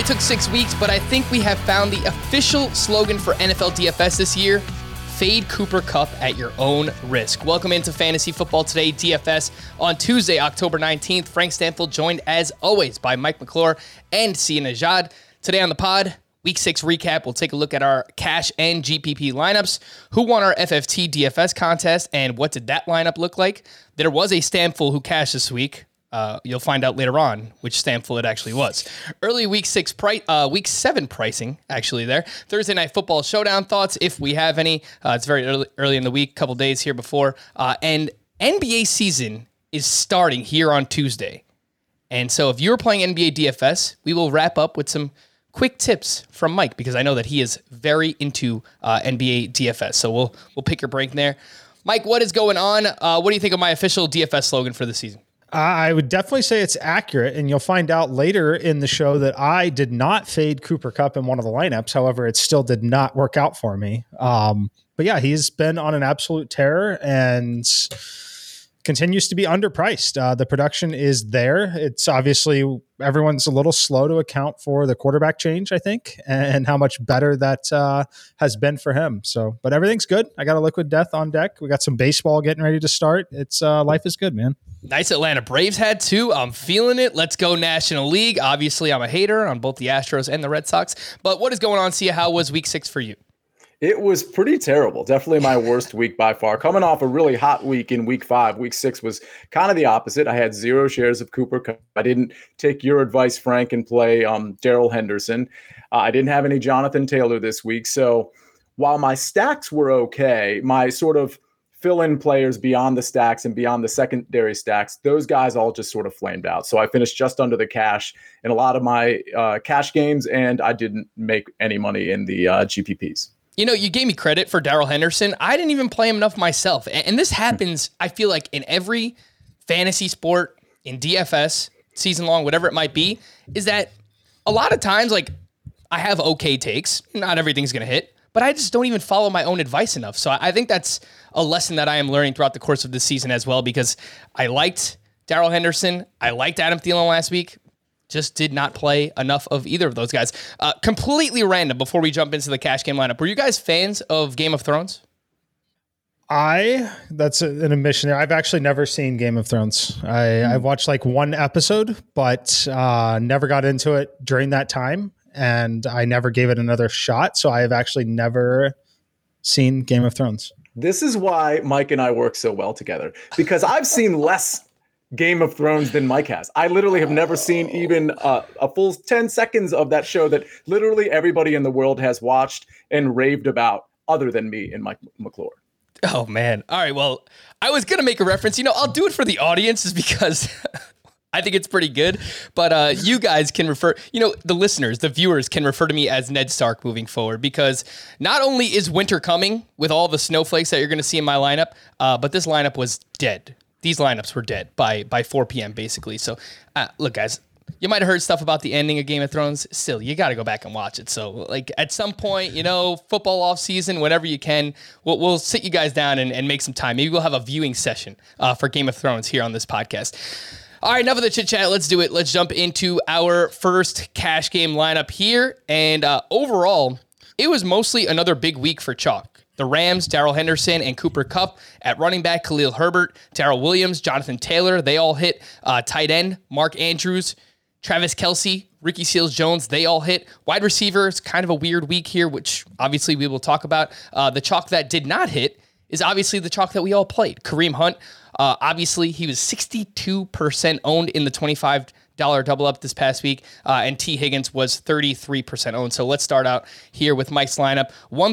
took 6 weeks, but I think we have found the official slogan for NFL DFS this year: fade Cooper Kupp at your own risk. Welcome into Fantasy Football Today DFS on Tuesday, October 19th. Frank Stanfield joined, as always, by Mike McClure and Sia Nejad. Today on the pod, Week 6 recap. We'll take a look at our cash and GPP lineups, who won our FFT DFS contest, and what did that lineup look like. There was a Stamful who cashed this week. You'll find out later on which Stamful it actually was. Early Week 7 pricing, actually there. Thursday Night Football Showdown thoughts, if we have any. It's very early in the week, couple days here before. And NBA season is starting here on Tuesday. And so if you're playing NBA DFS, we will wrap up with some quick tips from Mike, because I know that he is very into NBA DFS. So we'll pick your brain there. Mike, what is going on? What do you think of my official DFS slogan for the season? I would definitely say it's accurate, and you'll find out later in the show that I did not fade Cooper Kupp in one of the lineups. However, it still did not work out for me. But yeah, he's been on an absolute tear and continues to be underpriced. The production is there. It's obviously everyone's a little slow to account for the quarterback change, I think, and how much better that has been for him. So, but everything's good. I got a Liquid Death on deck. We got some baseball getting ready to start. It's life is good, man. Nice Atlanta Braves had too. I'm feeling it. Let's go National League. Obviously, I'm a hater on both the Astros and the Red Sox. But what is going on, Sia? How was Week 6 for you? It was pretty terrible. Definitely my worst week by far. Coming off a really hot week in Week 5. Week 6 was kind of the opposite. I had 0 shares of Cooper Kupp. I didn't take your advice, Frank, and play Darrell Henderson. I didn't have any Jonathan Taylor this week. So while my stacks were okay, my sort of fill-in players beyond the stacks and beyond the secondary stacks, those guys all just sort of flamed out. So I finished just under the cash in a lot of my cash games, and I didn't make any money in the GPPs. You know, you gave me credit for Darrell Henderson. I didn't even play him enough myself. And this happens, I feel like, in every fantasy sport, in DFS, season long, whatever it might be, is that a lot of times, like, I have okay takes. Not everything's going to hit, but I just don't even follow my own advice enough. So I think that's a lesson that I am learning throughout the course of this season as well, because I liked Darrell Henderson. I liked Adam Thielen last week. Just did not play enough of either of those guys. Completely random before we jump into the cash game lineup. Were you guys fans of Game of Thrones? That's an admission there. I've actually never seen Game of Thrones. I've watched like one episode, but never got into it during that time. And I never gave it another shot. So I have actually never seen Game of Thrones. This is why Mike and I work so well together, because I've seen less Game of Thrones than Mike has. I literally have never seen even a full 10 seconds of that show that literally everybody in the world has watched and raved about other than me and Mike McClure. Oh, man. All right. Well, I was going to make a reference. You know, I'll do it for the audience just because I think it's pretty good. But you guys can refer, you know, the listeners, the viewers can refer to me as Ned Stark moving forward, because not only is winter coming with all the snowflakes that you're going to see in my lineup, but this lineup was dead. These lineups were dead by 4 p.m. basically. So look, guys, you might have heard stuff about the ending of Game of Thrones. Still, you got to go back and watch it. So like at some point, you know, football off season, whenever you can, we'll sit you guys down and make some time. Maybe we'll have a viewing session for Game of Thrones here on this podcast. All right, enough of the chit chat. Let's do it. Let's jump into our first cash game lineup here. And overall, it was mostly another big week for chalk. The Rams, Darrell Henderson, and Cooper Kupp. At running back, Khalil Herbert, Darrell Williams, Jonathan Taylor. They all hit. Tight end, Mark Andrews, Travis Kelce, Ricky Seals-Jones. They all hit. Wide receiver, it's kind of a weird week here, which obviously we will talk about. The chalk that did not hit is obviously the chalk that we all played. Kareem Hunt, obviously he was 62% owned in the $25 double up this past week, and T. Higgins was 33% owned. So let's start out here with Mike's lineup.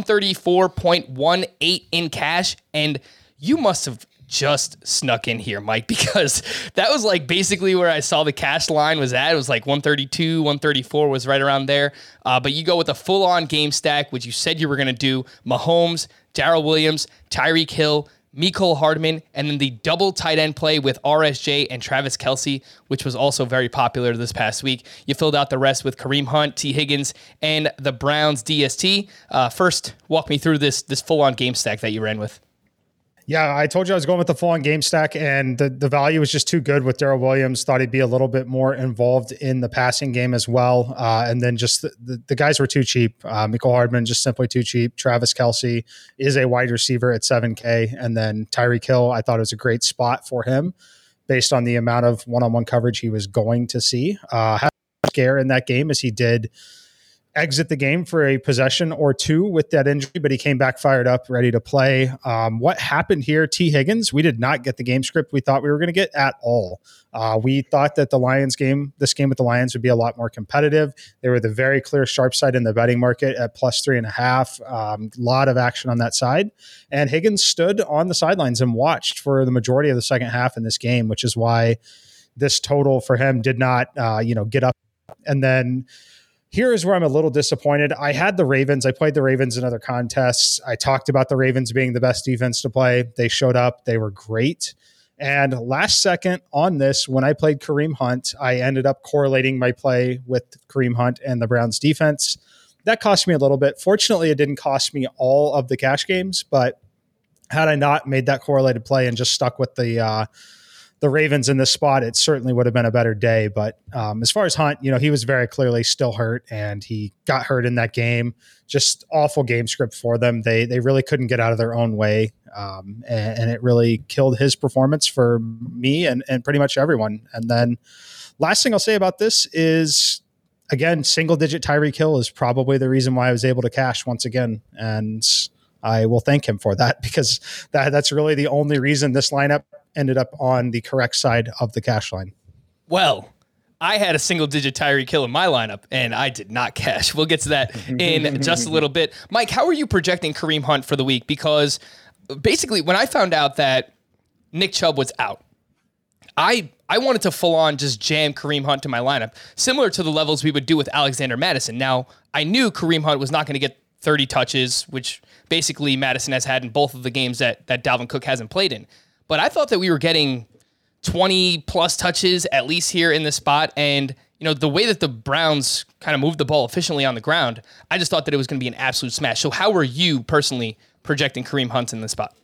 134.18 in cash, and you must have just snuck in here, Mike, because that was like basically where I saw the cash line was at. It was like 132, 134 was right around there. But you go with a full-on game stack, which you said you were going to do. Mahomes, Darrell Williams, Tyreek Hill, Mecole Hardman, and then the double tight end play with RSJ and Travis Kelce, which was also very popular this past week. You filled out the rest with Kareem Hunt, T. Higgins, and the Browns DST. First, walk me through this full-on game stack that you ran with. Yeah, I told you I was going with the full-on game stack, and the value was just too good with Darrell Williams. Thought he'd be a little bit more involved in the passing game as well. And then just the guys were too cheap. Mecole Hardman, just simply too cheap. Travis Kelce is a wide receiver at 7K. And then Tyreek Hill, I thought it was a great spot for him based on the amount of one-on-one coverage he was going to see. Had a scare in that game as he did exit the game for a possession or two with that injury, but he came back fired up, ready to play. What happened here, T. Higgins, we did not get the game script we thought we were going to get at all. We thought that this game with the Lions would be a lot more competitive. They were the very clear sharp side in the betting market at +3.5. A lot of action on that side. And Higgins stood on the sidelines and watched for the majority of the second half in this game, which is why this total for him did not, get up. And then here is where I'm a little disappointed. I had the Ravens. I played the Ravens in other contests. I talked about the Ravens being the best defense to play. They showed up. They were great. And last second on this, when I played Kareem Hunt, I ended up correlating my play with Kareem Hunt and the Browns defense. That cost me a little bit. Fortunately, it didn't cost me all of the cash games, but had I not made that correlated play and just stuck with the Ravens in this spot, it certainly would have been a better day. But as far as Hunt, he was very clearly still hurt, and he got hurt in that game. Just awful game script for them. They really couldn't get out of their own way, and it really killed his performance for me and pretty much everyone. And then last thing I'll say about this is, again, single-digit Tyreek Hill is probably the reason why I was able to cash once again, and I will thank him for that, because that's really the only reason this lineup ended up on the correct side of the cash line. Well, I had a single-digit Tyreek Hill in my lineup, and I did not cash. We'll get to that in just a little bit. Mike, how are you projecting Kareem Hunt for the week? Because basically, when I found out that Nick Chubb was out, I wanted to full-on just jam Kareem Hunt to my lineup, similar to the levels we would do with Alexander Mattison. Now, I knew Kareem Hunt was not going to get 30 touches, which basically Mattison has had in both of the games that Dalvin Cook hasn't played in. But I thought that we were getting 20 plus touches at least here in this spot. And, the way that the Browns kind of moved the ball efficiently on the ground, I just thought that it was going to be an absolute smash. So how were you personally projecting Kareem Hunt in this spot?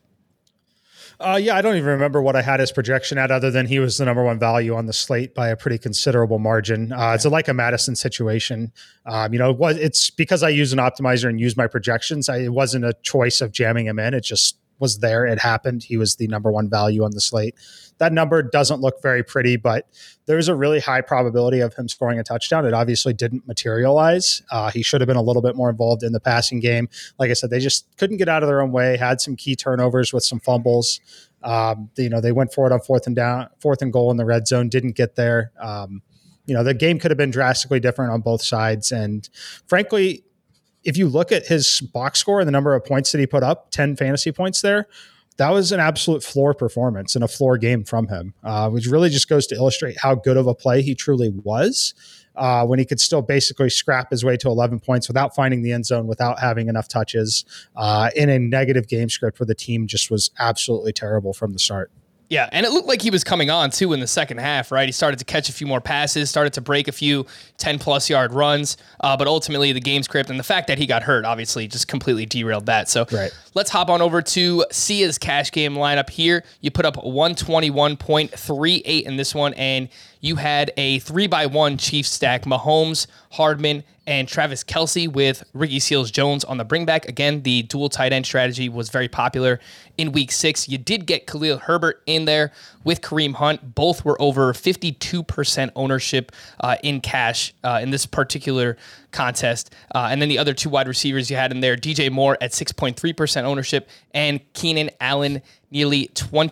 I don't even remember what I had his projection at, other than he was the number one value on the slate by a pretty considerable margin. It's like a Madison situation. It's because I use an optimizer and use my projections. It wasn't a choice of jamming him in. It just was there. It happened. He was the number one value on the slate. That number doesn't look very pretty, but there's a really high probability of him scoring a touchdown. It obviously didn't materialize. He should have been a little bit more involved in the passing game. Like I said, they just couldn't get out of their own way, had some key turnovers with some fumbles. They went for it on fourth and goal in the red zone, didn't get there. The game could have been drastically different on both sides. And frankly, if you look at his box score and the number of points that he put up, 10 fantasy points there, that was an absolute floor performance and a floor game from him, which really just goes to illustrate how good of a play he truly was when he could still basically scrap his way to 11 points without finding the end zone, without having enough touches in a negative game script where the team just was absolutely terrible from the start. Yeah, and it looked like he was coming on, too, in the second half, right? He started to catch a few more passes, started to break a few 10-plus yard runs, but ultimately the game script and the fact that he got hurt, obviously, just completely derailed that. So Let's hop on over to Sia's cash game lineup here. You put up 121.38 in this one, and you had a 3-by-1 Chiefs stack, Mahomes, Hardman, and Travis Kelce with Ricky Seals-Jones on the bringback. Again, the dual tight end strategy was very popular in Week 6. You did get Khalil Herbert in there with Kareem Hunt. Both were over 52% ownership in cash in this particular contest. And then the other two wide receivers you had in there, DJ Moore at 6.3% ownership and Keenan Allen nearly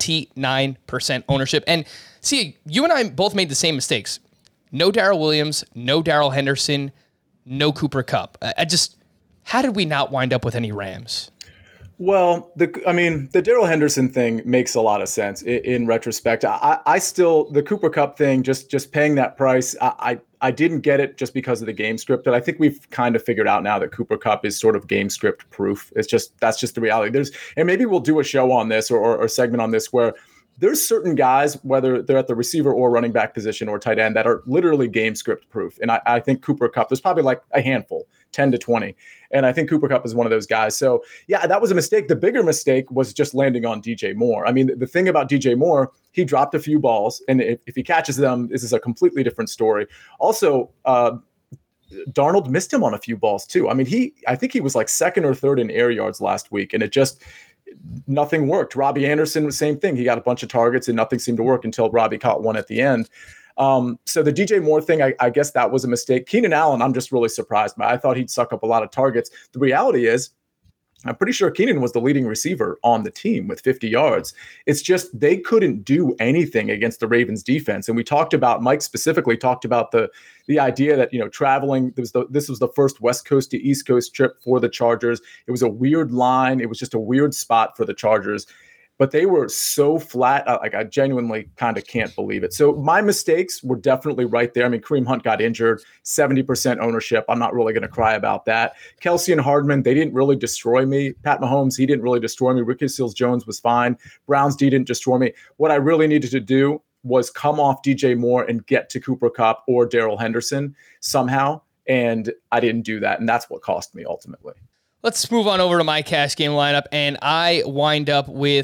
29% ownership. And see, you and I both made the same mistakes. No Darrell Williams, no Darrell Henderson, no Cooper Kupp. How did we not wind up with any Rams? Well, the Darrell Henderson thing makes a lot of sense in retrospect. I still, the Cooper Kupp thing, just paying that price, I didn't get it just because of the game script. But I think we've kind of figured out now that Cooper Kupp is sort of game script proof. That's just the reality. And maybe we'll do a show on this or a segment on this where there's certain guys, whether they're at the receiver or running back position or tight end, that are literally game script proof. And I think Cooper Kupp, there's probably like a handful 10 to 20. And I think Cooper Kupp is one of those guys. So yeah, that was a mistake. The bigger mistake was just landing on DJ Moore. I mean, the thing about DJ Moore, he dropped a few balls, and if he catches them, this is a completely different story. Also, Darnold missed him on a few balls too. I mean, I think he was like second or third in air yards last week, and nothing worked. Robbie Anderson, same thing. He got a bunch of targets and nothing seemed to work until Robbie caught one at the end. So the DJ Moore thing, I guess that was a mistake. Keenan Allen, I'm just really surprised by. I thought he'd suck up a lot of targets. The reality is, I'm pretty sure Keenan was the leading receiver on the team with 50 yards. It's just they couldn't do anything against the Ravens defense. And Mike specifically talked about the idea that, traveling, this was the first West Coast to East Coast trip for the Chargers. It was a weird line. It was just a weird spot for the Chargers. But they were so flat, I genuinely kind of can't believe it. So my mistakes were definitely right there. I mean, Kareem Hunt got injured, 70% ownership. I'm not really going to cry about that. Kelsey and Hardman, they didn't really destroy me. Pat Mahomes, he didn't really destroy me. Ricky Seals-Jones was fine. Browns D didn't destroy me. What I really needed to do was come off DJ Moore and get to Cooper Kupp or Darrell Henderson somehow, and I didn't do that, and that's what cost me ultimately. Let's move on over to my cash game lineup, and I wind up with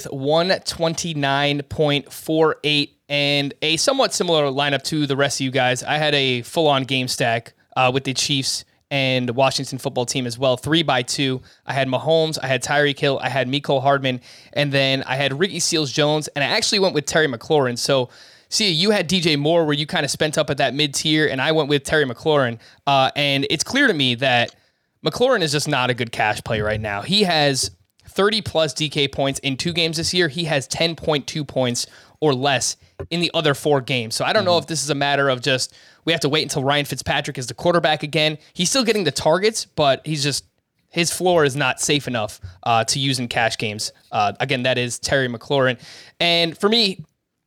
129.48 and a somewhat similar lineup to the rest of you guys. I had a full-on game stack with the Chiefs and Washington football team as well, 3x2. I had Mahomes, I had Tyreek Hill, I had Mecole Hardman, and then I had Ricky Seals-Jones, and I actually went with Terry McLaurin. So, see, you had DJ Moore where you kind of spent up at that mid-tier, and I went with Terry McLaurin, and it's clear to me that McLaurin is just not a good cash play right now. He has 30-plus DK points in 2 games this year. He has 10.2 points or less in the other 4 games. So I don't know if this is a matter of just we have to wait until Ryan Fitzpatrick is the quarterback again. He's still getting the targets, but his floor is not safe enough to use in cash games. Again, that is Terry McLaurin. And for me,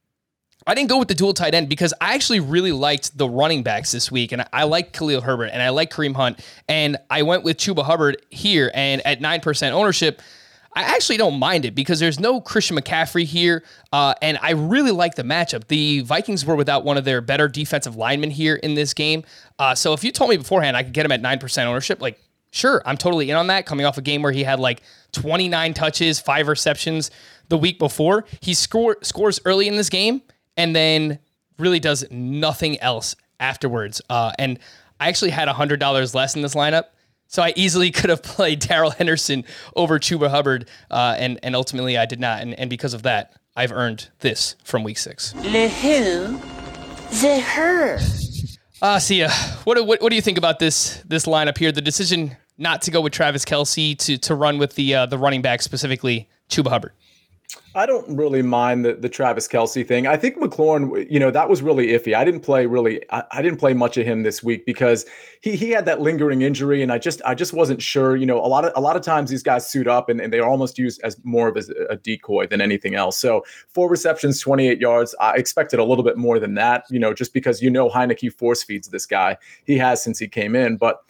I didn't go with the dual tight end because I actually really liked the running backs this week, and I like Khalil Herbert, and I like Kareem Hunt, and I went with Chuba Hubbard here, and at 9% ownership, I actually don't mind it because there's no Christian McCaffrey here, and I really like the matchup. The Vikings were without one of their better defensive linemen here in this game, so if you told me beforehand I could get him at 9% ownership, like, sure, I'm totally in on that, coming off a game where he had like 29 touches, 5 receptions the week before. He scores early in this game, and then really does nothing else afterwards. And I actually had $100 less in this lineup, so I easily could have played Darrell Henderson over Chuba Hubbard, and ultimately I did not. And because of that, I've earned this from week 6. Le who? The her. Sia, what do you think about this lineup here? The decision not to go with Travis Kelce to run with the running back, specifically Chuba Hubbard. I don't really mind the Travis Kelce thing. I think McLaurin, that was really iffy. I didn't play much of him this week because he had that lingering injury, and I just wasn't sure. A lot of times these guys suit up and they are almost used as more of a decoy than anything else. So 4 receptions, 28 yards. I expected a little bit more than that. Just because Heineke force feeds this guy. He has since he came in, but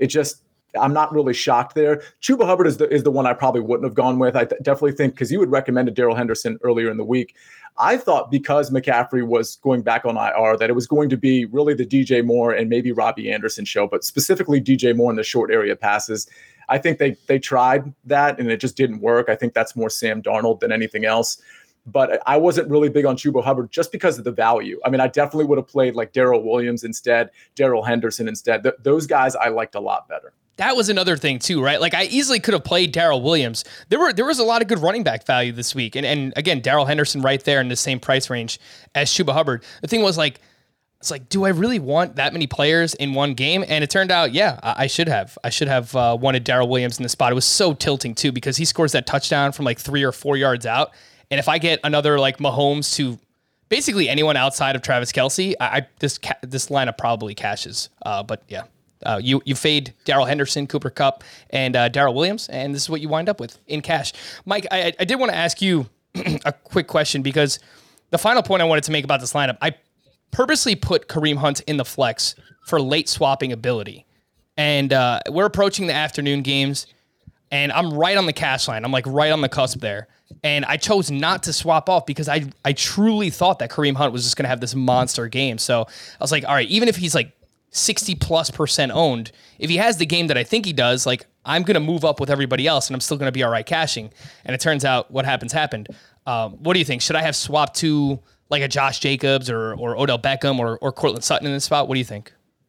I'm not really shocked there. Chuba Hubbard is the one I probably wouldn't have gone with. I definitely think because you had recommended Darrell Henderson earlier in the week. I thought because McCaffrey was going back on IR that it was going to be really the DJ Moore and maybe Robbie Anderson show, but specifically DJ Moore in the short area passes. I think they tried that and it just didn't work. I think that's more Sam Darnold than anything else. But I wasn't really big on Chuba Hubbard just because of the value. I mean, I definitely would have played like Darrell Williams instead, Darrell Henderson instead. Those guys I liked a lot better. That was another thing too, right? Like I easily could have played Darrell Williams. There was a lot of good running back value this week. And again, Darrell Henderson right there in the same price range as Chuba Hubbard. The thing was it's like, do I really want that many players in one game? And it turned out, yeah, I should have. I should have wanted Darrell Williams in the spot. It was so tilting too because he scores that touchdown from like 3 or 4 yards out. And if I get another like Mahomes to basically anyone outside of Travis Kelce, this lineup probably cashes. But yeah. You fade Darrell Henderson, Cooper Kupp, and Darrell Williams, and this is what you wind up with in cash. Mike, I did want to ask you a quick question because the final point I wanted to make about this lineup, I purposely put Kareem Hunt in the flex for late swapping ability. And we're approaching the afternoon games, and I'm right on the cash line. I'm like right on the cusp there. And I chose not to swap off because I truly thought that Kareem Hunt was just going to have this monster game. So I was like, all right, even if he's like 60+% owned. If he has the game that I think he does, like, I'm going to move up with everybody else and I'm still going to be all right cashing. And it turns out what happened. What do you think? Should I have swapped to like a Josh Jacobs or Odell Beckham or Cortland Sutton in this spot? What do you think?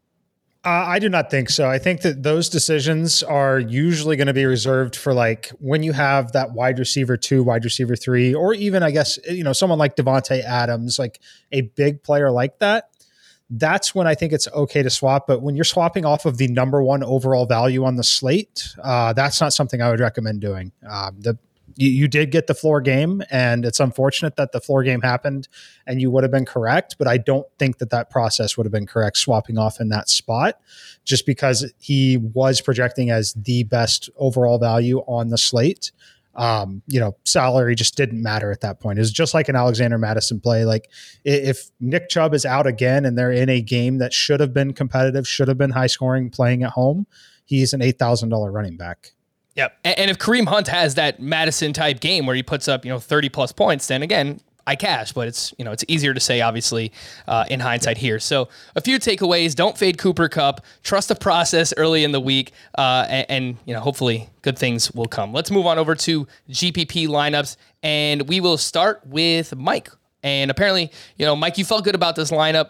I do not think so. I think that those decisions are usually going to be reserved for like when you have that wide receiver 2, wide receiver 3, or even, I guess, someone like Devontae Adams, like a big player like that. That's when I think it's okay to swap. But when you're swapping off of the number 1 overall value on the slate, that's not something I would recommend doing. You did get the floor game, and it's unfortunate that the floor game happened and you would have been correct, but I don't think that process would have been correct swapping off in that spot just because he was projecting as the best overall value on the slate. Salary just didn't matter at that point. It was just like an Alexander Mattison play. Like if Nick Chubb is out again and they're in a game that should have been competitive, should have been high scoring playing at home, he's an $8,000 running back. Yep. And if Kareem Hunt has that Madison type game where he puts up, 30 plus points, then again, I cash, but it's easier to say, obviously, in hindsight here. So a few takeaways: don't fade Cooper Kupp, trust the process early in the week, and hopefully good things will come. Let's move on over to GPP lineups, and we will start with Mike. And apparently, Mike, you felt good about this lineup,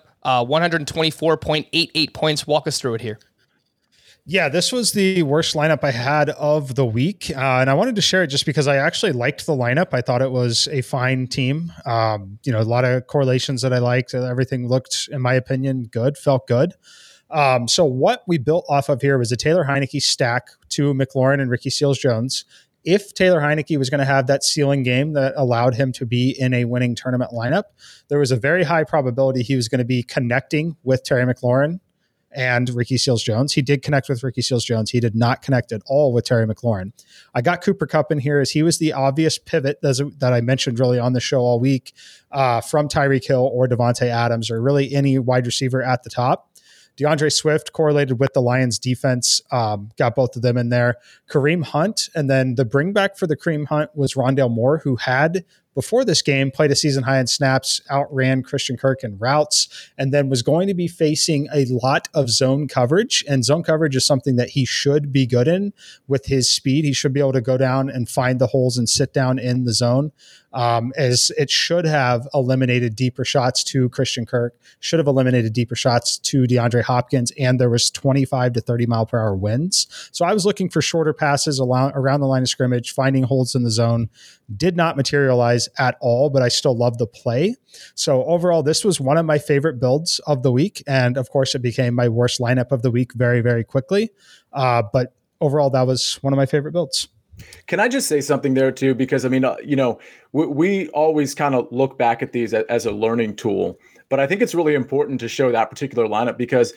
124.88 points. Walk us through it here. Yeah, this was the worst lineup I had of the week. And I wanted to share it just because I actually liked the lineup. I thought it was a fine team. A lot of correlations that I liked. Everything looked, in my opinion, good, felt good. So what we built off of here was a Taylor Heineke stack to McLaurin and Ricky Seals-Jones. If Taylor Heineke was going to have that ceiling game that allowed him to be in a winning tournament lineup, there was a very high probability he was going to be connecting with Terry McLaurin and Ricky Seals-Jones. He did connect with Ricky Seals-Jones. He did not connect at all with Terry McLaurin. I got Cooper Kupp in here as he was the obvious pivot that I mentioned really on the show all week from Tyreek Hill or Devontae Adams or really any wide receiver at the top. DeAndre Swift correlated with the Lions defense, got both of them in there. Kareem Hunt, and then the bring back for the Kareem Hunt was Rondale Moore, who had before this game played a season high in snaps, outran Christian Kirk in routes, and then was going to be facing a lot of zone coverage. And zone coverage is something that he should be good in with his speed. He should be able to go down and find the holes and sit down in the zone. As it should have eliminated deeper shots to Christian Kirk, should have eliminated deeper shots to DeAndre Hopkins, and there was 25 to 30 mile per hour winds. So I was looking for shorter passes around the line of scrimmage, finding holes in the zone. Did not materialize at all, but I still love the play. So overall, this was one of my favorite builds of the week. And of course, it became my worst lineup of the week very, very quickly. But overall, that was one of my favorite builds. Can I just say something there too? Because I mean, we always kind of look back at these as a learning tool, but I think it's really important to show that particular lineup because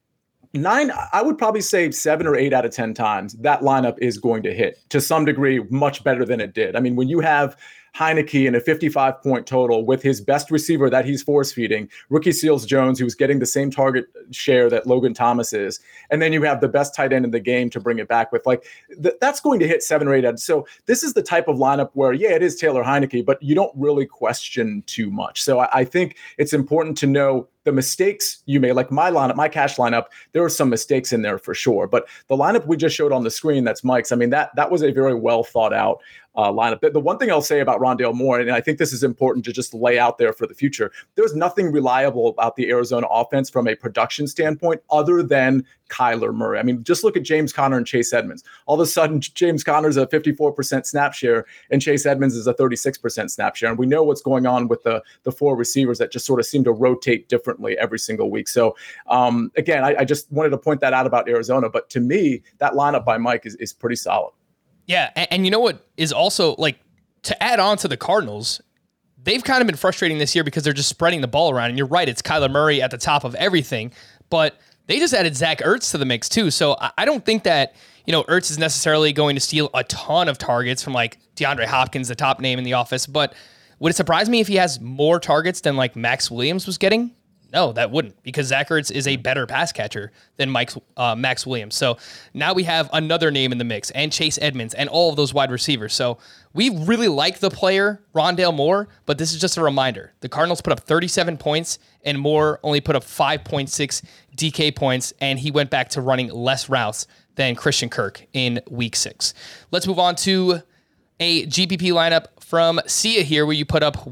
I would probably say 7 or 8 out of 10 times that lineup is going to hit to some degree much better than it did. I mean, when you have Heineke in a 55-point total with his best receiver that he's force-feeding, Ricky Seals-Jones, who's getting the same target share that Logan Thomas is, and then you have the best tight end in the game to bring it back with, that's going to hit 7 or 8 out. So this is the type of lineup where, yeah, it is Taylor Heineke, but you don't really question too much. So I think it's important to know the mistakes you made, like my lineup, my cash lineup, there were some mistakes in there for sure. But the lineup we just showed on the screen, that's Mike's. I mean, that was a very well thought out lineup. The one thing I'll say about Rondale Moore, and I think this is important to just lay out there for the future, there's nothing reliable about the Arizona offense from a production standpoint other than Kyler Murray. I mean, just look at James Conner and Chase Edmonds. All of a sudden, James Conner's a 54% snap share and Chase Edmonds is a 36% snap share. And we know what's going on with the 4 receivers that just sort of seem to rotate differently every single week. So again, I just wanted to point that out about Arizona. But to me, that lineup by Mike is pretty solid. Yeah. And you know what is also to add on to the Cardinals, they've kind of been frustrating this year because they're just spreading the ball around. And you're right, it's Kyler Murray at the top of everything. But they just added Zach Ertz to the mix too. So I don't think that, Ertz is necessarily going to steal a ton of targets from DeAndre Hopkins, the top name in the office. But would it surprise me if he has more targets than Max Williams was getting? No, that wouldn't, because Zach Ertz is a better pass catcher than Max Williams. So now we have another name in the mix, and Chase Edmonds, and all of those wide receivers. So we really like the player, Rondale Moore, but this is just a reminder. The Cardinals put up 37 points, and Moore only put up 5.6 DK points, and he went back to running less routes than Christian Kirk in week 6. Let's move on to a GPP lineup from Sia here, where you put up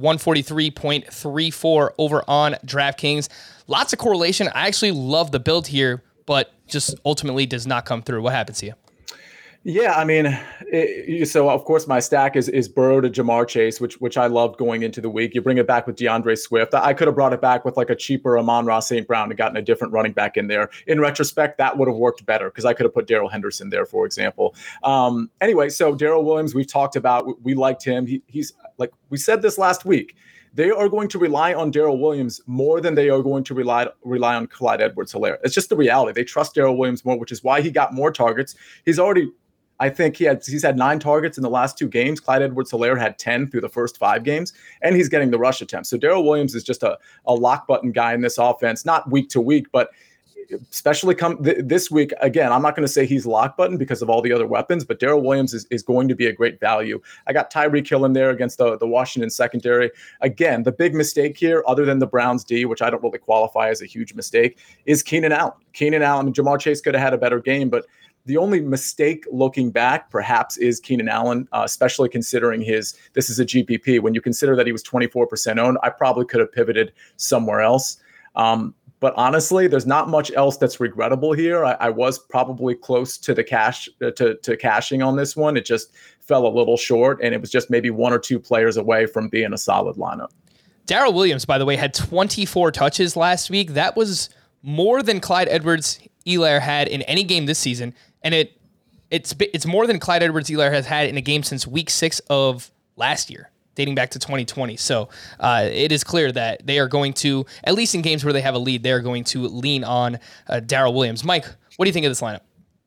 143.34 over on DraftKings. Lots of correlation. I actually love the build here, but just ultimately does not come through. What happens, Sia? Yeah, I mean, so of course my stack is Burrow to Jamar Chase, which I loved going into the week. You bring it back with DeAndre Swift. I could have brought it back with like a cheaper Amon-Ra St. Brown and gotten a different running back in there. In retrospect, that would have worked better because I could have put Darrell Henderson there, for example. Anyway, so Darrell Williams, we've talked about. We liked him. He's like we said this last week. They are going to rely on Darrell Williams more than they are going to rely on Clyde Edwards-Helaire. It's just the reality. They trust Darrell Williams more, which is why he got more targets. I think he's had 9 targets in the last 2 games. Clyde Edwards-Helaire had 10 through the first 5 games, and he's getting the rush attempts. So Darrell Williams is just a lock button guy in this offense, not week to week, but especially this week. Again, I'm not going to say he's lock button because of all the other weapons, but Darrell Williams is going to be a great value. I got Tyreek Hill in there against the Washington secondary. Again, the big mistake here, other than the Browns D, which I don't really qualify as a huge mistake, is Keenan Allen. Jamar Chase could have had a better game, but the only mistake looking back perhaps is Keenan Allen, especially considering this is a GPP. When you consider that he was 24% owned, I probably could have pivoted somewhere else. But honestly, there's not much else that's regrettable here. I was probably close to the to cashing on this one. It just fell a little short, and it was just maybe 1 or 2 players away from being a solid lineup. Darrell Williams, by the way, had 24 touches last week. That was more than Clyde Edwards-Helaire had in any game this season. And it's more than Clyde Edwards-Helaire has had in a game since week 6 of last year, dating back to 2020. So it is clear that they are going to, at least in games where they have a lead, they are going to lean on Darrell Williams. Mike, what do you think of this lineup?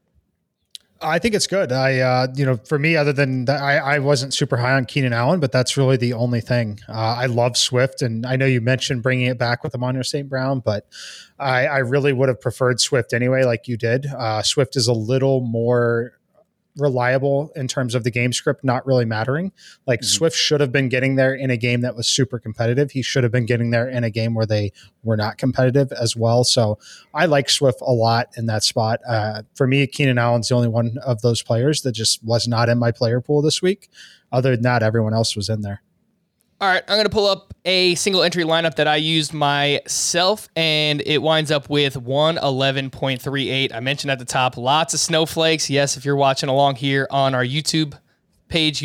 I think it's good. For me, other than that, I wasn't super high on Keenan Allen, but that's really the only thing. I love Swift, and I know you mentioned bringing it back with Amon-Ra St. Brown, but I really would have preferred Swift anyway, like you did. Swift is a little more reliable in terms of the game script not really mattering. Like Swift should have been getting there in a game that was super competitive. He should have been getting there in a game where they were not competitive as well. So I like Swift a lot in that spot. For me, Keenan Allen's the only one of those players that just was not in my player pool this week. Other than that, everyone else was in there. All right, I'm going to pull up a single entry lineup that I used myself, and it winds up with 111.38. I mentioned at the top, lots of snowflakes. Yes, if you're watching along here on our YouTube page,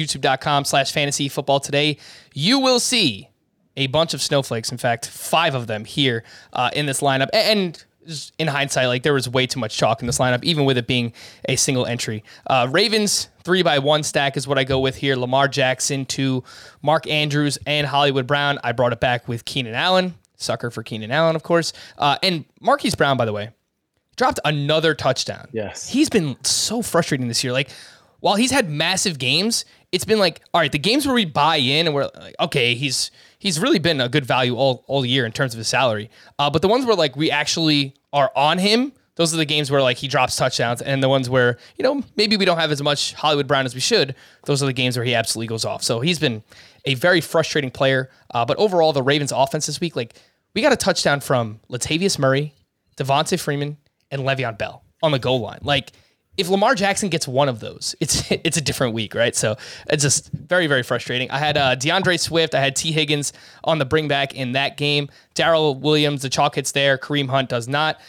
youtube.com/fantasyfootballtoday, you will see a bunch of snowflakes. In fact, 5 of them here in this lineup. And in hindsight, like there was way too much chalk in this lineup, even with it being a single entry. Ravens 3x1 stack is what I go with here. Lamar Jackson to Mark Andrews and Hollywood Brown. I brought it back with Keenan Allen. Sucker for Keenan Allen, of course. And Marquise Brown, by the way, dropped another touchdown. Yes. He's been so frustrating this year. Like, while he's had massive games, it's been like, all right, the games where we buy in and we're like, okay, he's really been a good value all year in terms of his salary. But the ones where like we actually are on him, those are the games where like he drops touchdowns, and the ones where, maybe we don't have as much Hollywood Brown as we should, those are the games where he absolutely goes off. So he's been a very frustrating player. But overall, the Ravens offense this week, like we got a touchdown from Latavius Murray, Devontae Freeman, and Le'Veon Bell on the goal line. Like, if Lamar Jackson gets one of those, it's a different week, right? So it's just very, very frustrating. I had DeAndre Swift. I had T. Higgins on the bring back in that game. Darrell Williams, the chalk hits there. Kareem Hunt does not.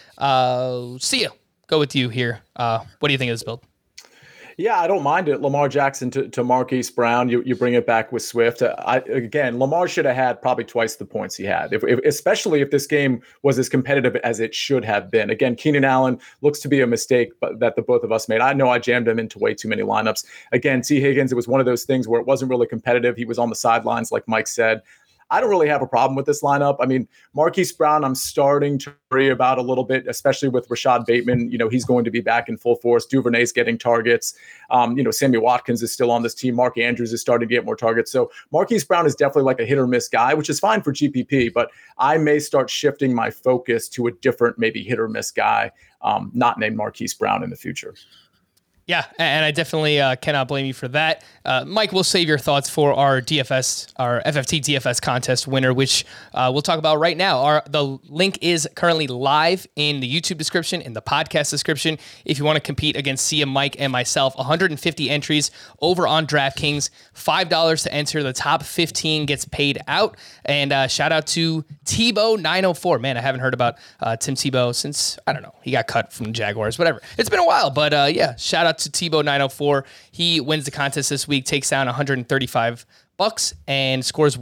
Sia, go with you here. What do you think of this build? Yeah, I don't mind it. Lamar Jackson to Marquise Brown. You bring it back with Swift. Again, Lamar should have had probably twice the points he had, especially if this game was as competitive as it should have been. Again, Keenan Allen looks to be a mistake that the both of us made. I know I jammed him into way too many lineups. Again, T. Higgins, it was one of those things where it wasn't really competitive. He was on the sidelines, like Mike said. I don't really have a problem with this lineup. I mean, Marquise Brown, I'm starting to worry about a little bit, especially with Rashad Bateman. He's going to be back in full force. Duvernay's getting targets. Sammy Watkins is still on this team. Mark Andrews is starting to get more targets. So Marquise Brown is definitely like a hit or miss guy, which is fine for GPP, but I may start shifting my focus to a different, maybe hit or miss guy, not named Marquise Brown in the future. Yeah, and I definitely cannot blame you for that. Mike, we'll save your thoughts for our DFS, our FFT DFS contest winner, which we'll talk about right now. The link is currently live in the YouTube description, in the podcast description. If you want to compete against Sia, Mike, and myself, 150 entries over on DraftKings, $5 to enter. The top 15 gets paid out. And shout out to Tebow904. Man, I haven't heard about Tim Tebow since, I don't know, he got cut from the Jaguars, whatever. It's been a while, but yeah, shout out to Tebow904. He wins the contest this week, takes down $135 and scores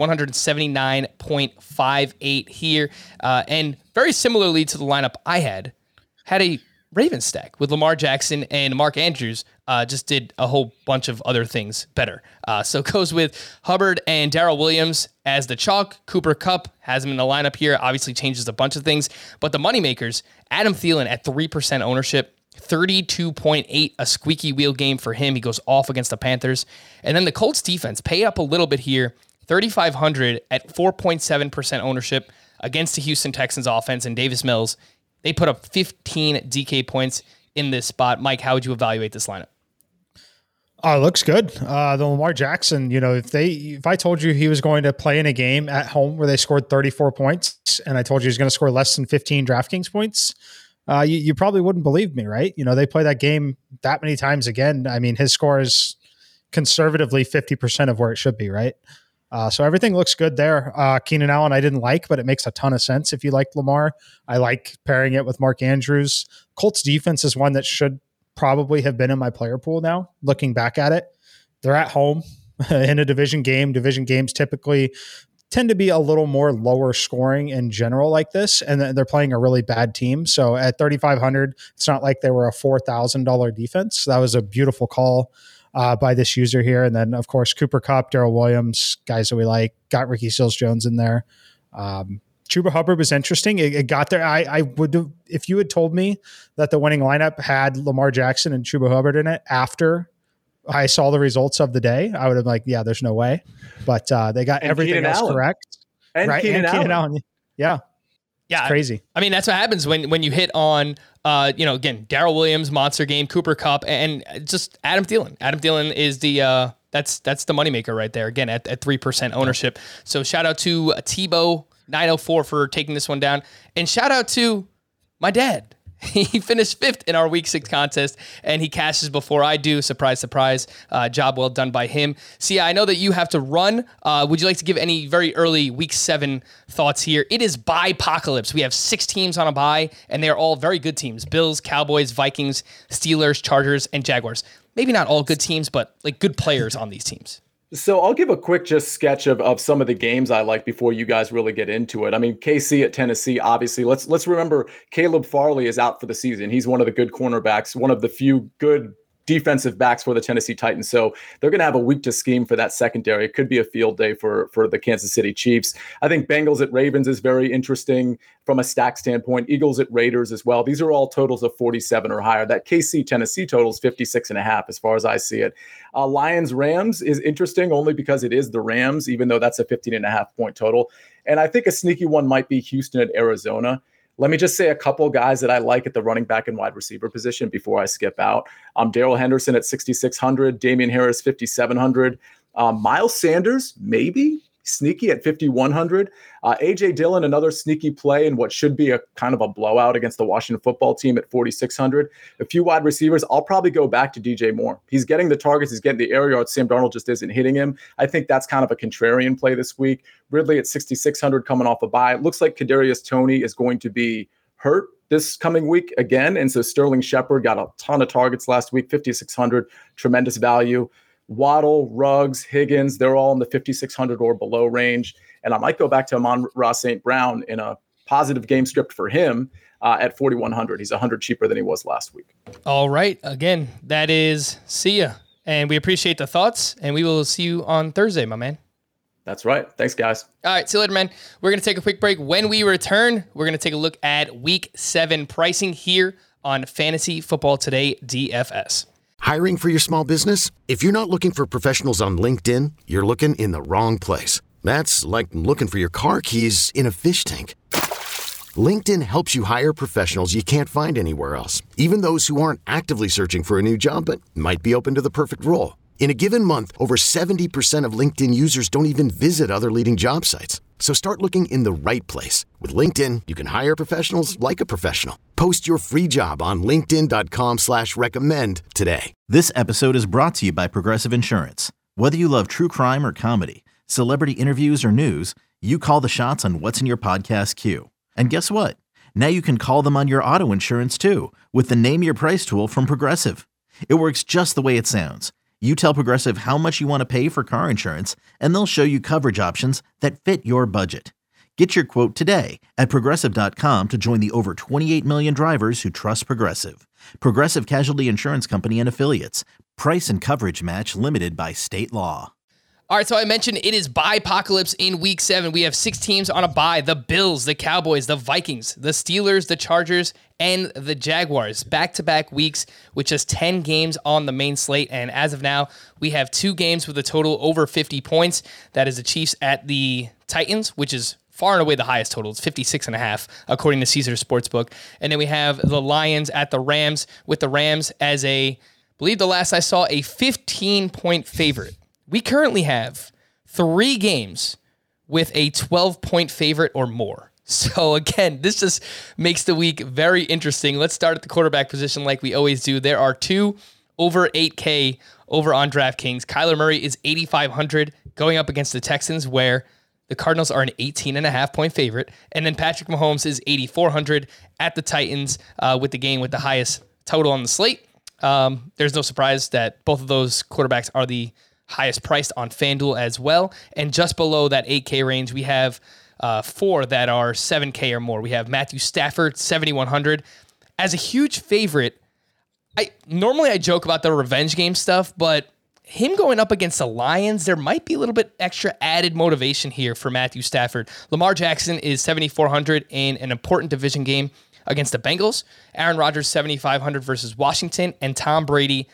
179.58 here. And very similarly to the lineup I had a Ravens stack with Lamar Jackson and Mark Andrews. Just did a whole bunch of other things better. So goes with Hubbard and Darrell Williams as the chalk. Cooper Kupp has him in the lineup here. Obviously changes a bunch of things. But the moneymakers, Adam Thielen at 3% ownership, 32.8, a squeaky wheel game for him. He goes off against the Panthers. And then the Colts defense pay up a little bit here, 3,500 at 4.7% ownership against the Houston Texans offense and Davis Mills. They put up 15 DK points in this spot. Mike, how would you evaluate this lineup? It looks good. The Lamar Jackson, if I told you he was going to play in a game at home where they scored 34 points and I told you he was going to score less than 15 DraftKings points, you probably wouldn't believe me, right? They play that game that many times again. I mean, his score is conservatively 50% of where it should be, right? So everything looks good there. Keenan Allen I didn't like, but it makes a ton of sense if you like Lamar. I like pairing it with Mark Andrews. Colts defense is one that should probably have been in my player pool now, looking back at it. They're at home in a division game. Division games typically tend to be a little more lower scoring in general like this, and they're playing a really bad team. So at 3,500, it's not like they were a $4,000 defense. That was a beautiful call by this user here. And then, of course, Cooper Kupp, Darrell Williams, guys that we like, got Ricky Seals-Jones in there. Chuba Hubbard was interesting. It got there. I would have, if you had told me that the winning lineup had Lamar Jackson and Chuba Hubbard in it after I saw the results of the day, I would have been like, yeah, there's no way. But they got everything Keenan else Allen. correct. And right? Keenan Keenan Allen. Allen. Yeah. Yeah, It's crazy. I mean, that's what happens when you hit on, again, Darrell Williams, monster game, Cooper Kupp, and just Adam Thielen. Adam Thielen is the that's the moneymaker right there. Again, at 3% ownership. So shout out to Tebow904 for taking this one down, and shout out to my dad. He finished 5th in our Week 6 contest, and he cashes before I do. Surprise, surprise. Job well done by him. Sia, I know that you have to run. Would you like to give any very early Week 7 thoughts here? It is bye-pocalypse. We have 6 teams on a bye, and they are all very good teams. Bills, Cowboys, Vikings, Steelers, Chargers, and Jaguars. Maybe not all good teams, but like good players on these teams. So I'll give a quick just sketch of some of the games I like before you guys really get into it. I mean, KC at Tennessee, obviously. Let's remember Caleb Farley is out for the season. He's one of the good cornerbacks, one of the few good defensive backs for the Tennessee Titans. So they're going to have a week to scheme for that secondary. It could be a field day for the Kansas City Chiefs. I think Bengals at Ravens is very interesting from a stack standpoint. Eagles at Raiders as well. These are all totals of 47 or higher. That KC Tennessee total is 56.5 as far as I see it. Lions Rams is interesting only because it is the Rams, even though that's a 15.5 point total. And I think a sneaky one might be Houston at Arizona. Let me just say a couple guys that I like at the running back and wide receiver position before I skip out. Darrell Henderson at 6,600, Damian Harris 5,700, Miles Sanders maybe sneaky at 5,100. AJ Dillon, another sneaky play in what should be a kind of a blowout against the Washington football team at 4,600. A few wide receivers. I'll probably go back to DJ Moore. He's getting the targets. He's getting the air yards. Sam Darnold just isn't hitting him. I think that's kind of a contrarian play this week. Ridley at 6,600 coming off a bye. It looks like Kadarius Toney is going to be hurt this coming week again. And so Sterling Shepard got a ton of targets last week, 5,600, tremendous value. Waddle, Ruggs, Higgins, they're all in the 5,600 or below range. And I might go back to Amon-Ra St. Brown in a positive game script for him at 4,100. He's 100 cheaper than he was last week. All right. Again, that is Sia. And we appreciate the thoughts, and we will see you on Thursday, my man. That's right. Thanks, guys. All right, see you later, man. We're going to take a quick break. When we return, we're going to take a look at Week 7 pricing here on Fantasy Football Today DFS. Hiring for your small business? If you're not looking for professionals on LinkedIn, you're looking in the wrong place. That's like looking for your car keys in a fish tank. LinkedIn helps you hire professionals you can't find anywhere else, even those who aren't actively searching for a new job but might be open to the perfect role. In a given month, over 70% of LinkedIn users don't even visit other leading job sites. So start looking in the right place. With LinkedIn, you can hire professionals like a professional. Post your free job on linkedin.com/recommend today. This episode is brought to you by Progressive Insurance. Whether you love true crime or comedy, celebrity interviews or news, you call the shots on what's in your podcast queue. And guess what? Now you can call them on your auto insurance too with the Name Your Price tool from Progressive. It works just the way it sounds. You tell Progressive how much you want to pay for car insurance, and they'll show you coverage options that fit your budget. Get your quote today at Progressive.com to join the over 28 million drivers who trust Progressive. Progressive Casualty Insurance Company and Affiliates. Price and coverage match limited by state law. All right, so I mentioned it is bye-pocalypse in Week 7. We have 6 teams on a bye: the Bills, the Cowboys, the Vikings, the Steelers, the Chargers, and the Jaguars. Back-to-back weeks with just 10 games on the main slate, and as of now, we have 2 games with a total over 50 points. That is the Chiefs at the Titans, which is far and away the highest total. It's 56.5, according to Caesars Sportsbook. And then we have the Lions at the Rams, with the Rams as I believe the last I saw, a 15-point favorite. We currently have 3 games with a 12-point favorite or more. So again, this just makes the week very interesting. Let's start at the quarterback position like we always do. There are 2 over 8K over on DraftKings. Kyler Murray is 8,500 going up against the Texans, where the Cardinals are an 18.5-point favorite. And then Patrick Mahomes is 8,400 at the Titans with the game with the highest total on the slate. There's no surprise that both of those quarterbacks are the highest priced on FanDuel as well. And just below that 8K range, we have 4 that are 7K or more. We have Matthew Stafford, 7,100. As a huge favorite, normally I joke about the revenge game stuff, but him going up against the Lions, there might be a little bit extra added motivation here for Matthew Stafford. Lamar Jackson is 7,400 in an important division game against the Bengals. Aaron Rodgers, 7,500 versus Washington. And Tom Brady,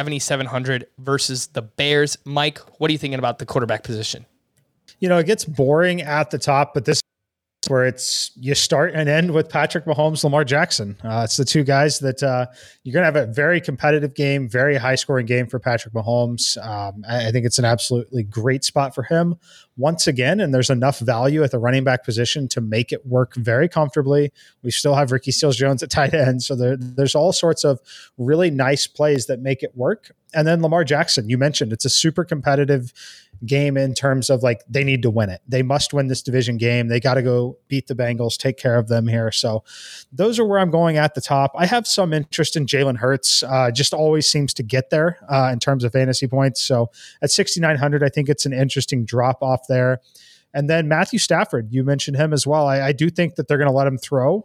7,700 versus the Bears. Mike, what are you thinking about the quarterback position? You know, it gets boring at the top, but this is where it's you start and end with Patrick Mahomes, Lamar Jackson. It's the 2 guys that you're going to have a very competitive game, very high scoring game for Patrick Mahomes. I think it's an absolutely great spot for him once again, and there's enough value at the running back position to make it work very comfortably. We still have Ricky Seals-Jones at tight end, so there's all sorts of really nice plays that make it work. And then Lamar Jackson, you mentioned, it's a super competitive game in terms of like they need to win it. They must win this division game. They got to go beat the Bengals, take care of them here. So those are where I'm going at the top. I have some interest in Jalen Hurts. Just always seems to get there in terms of fantasy points. So at 6,900, I think it's an interesting drop off there. And then Matthew Stafford, you mentioned him as well. I do think that they're going to let him throw.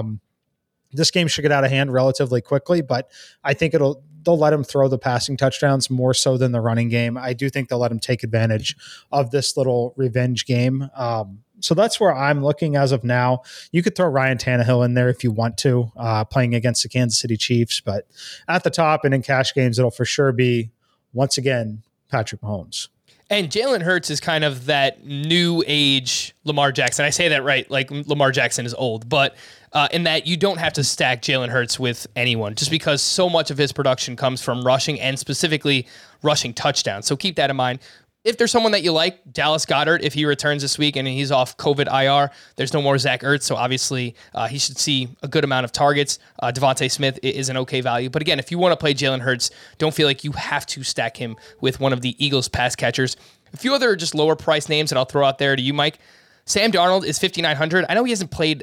This game should get out of hand relatively quickly, but I think they'll let him throw the passing touchdowns more so than the running game. I do think they'll let him take advantage of this little revenge game. So that's where I'm looking as of now. You could throw Ryan Tannehill in there if you want to, playing against the Kansas City Chiefs. But at the top and in cash games, it'll for sure be, once again, Patrick Mahomes. And Jalen Hurts is kind of that new age Lamar Jackson. I say that right, like Lamar Jackson is old, but in that you don't have to stack Jalen Hurts with anyone just because so much of his production comes from rushing and specifically rushing touchdowns. So keep that in mind. If there's someone that you like, Dallas Goedert, if he returns this week and he's off COVID IR, there's no more Zach Ertz, so obviously he should see a good amount of targets. Devontae Smith is an okay value. But again, if you want to play Jalen Hurts, don't feel like you have to stack him with one of the Eagles pass catchers. A few other just lower price names that I'll throw out there to you, Mike. Sam Darnold is 5,900. I know he hasn't played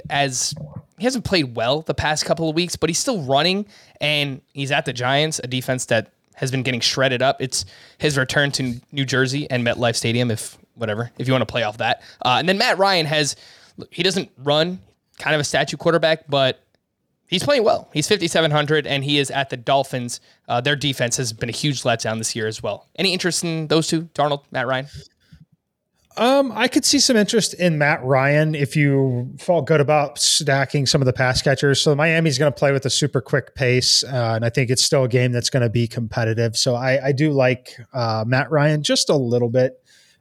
well the past couple of weeks, but he's still running, and he's at the Giants, a defense that has been getting shredded up. It's his return to New Jersey and MetLife Stadium, if you want to play off that. And then Matt Ryan he doesn't run, kind of a statue quarterback, but he's playing well. He's 5,700, and he is at the Dolphins. Their defense has been a huge letdown this year as well. Any interest in those two, Darnold, Matt Ryan? I could see some interest in Matt Ryan if you felt good about stacking some of the pass catchers. So Miami's going to play with a super quick pace, and I think it's still a game that's going to be competitive. So I do like Matt Ryan just a little bit.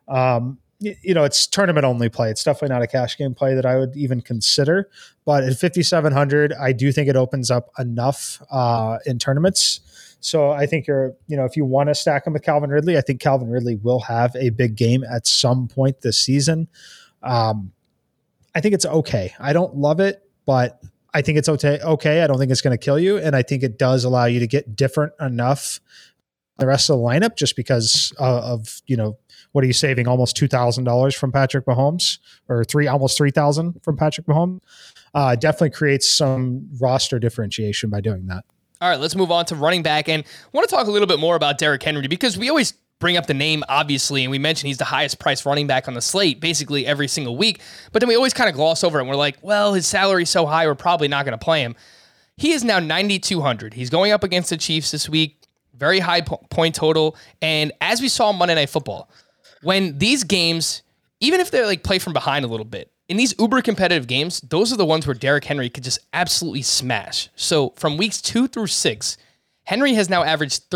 It's tournament only play. It's definitely not a cash game play that I would even consider. But at 5,700, I do think it opens up enough in tournaments. So I think if you want to stack him with Calvin Ridley, I think Calvin Ridley will have a big game at some point this season. I think it's okay. I don't love it, but I think it's okay. I don't think it's going to kill you. And I think it does allow you to get different enough the rest of the lineup just because of what are you saving? Almost $2,000 from Patrick Mahomes or almost $3,000 from Patrick Mahomes. Definitely creates some roster differentiation by doing that. All right, let's move on to running back. And I want to talk a little bit more about Derrick Henry because we always bring up the name, obviously, and we mention he's the highest priced running back on the slate basically every single week. But then we always kind of gloss over it and we're like, well, his salary's so high, we're probably not going to play him. He is now 9,200. He's going up against the Chiefs this week. Very high point total. And as we saw on Monday Night Football, when these games, even if they're like play from behind a little bit, in these uber competitive games, those are the ones where Derrick Henry could just absolutely smash. So from weeks 2 through 6, Henry has now averaged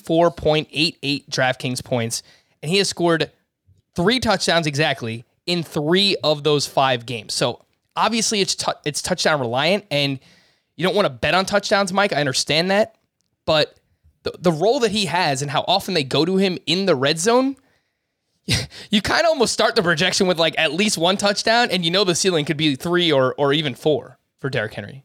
34.88 DraftKings points, and he has scored 3 touchdowns exactly in 3 of those 5 games. So obviously it's touchdown reliant, and you don't want to bet on touchdowns, Mike. I understand that, but the role that he has and how often they go to him in the red zone, you kind of almost start the projection with like at least 1 touchdown, and the ceiling could be 3 or even 4 for Derrick Henry.